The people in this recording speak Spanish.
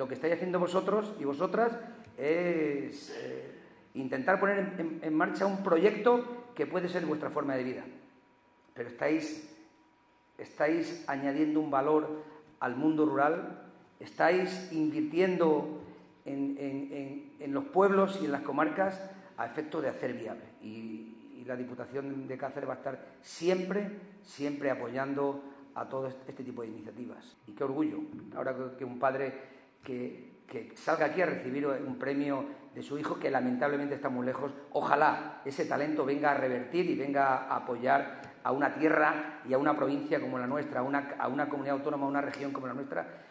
lo que estáis haciendo vosotros y vosotras es intentar poner en marcha un proyecto que puede ser vuestra forma de vida. Pero estáis añadiendo un valor al mundo rural, estáis invirtiendo en los pueblos y en las comarcas a efecto de hacer viable. Y la Diputación de Cáceres va a estar siempre apoyando a todo este tipo de iniciativas. Y qué orgullo, ahora que un padre que salga aquí a recibir un premio de su hijo, que lamentablemente está muy lejos, ojalá ese talento venga a revertir y venga a apoyar a una tierra y a una provincia como la nuestra, a una comunidad autónoma, a una región como la nuestra,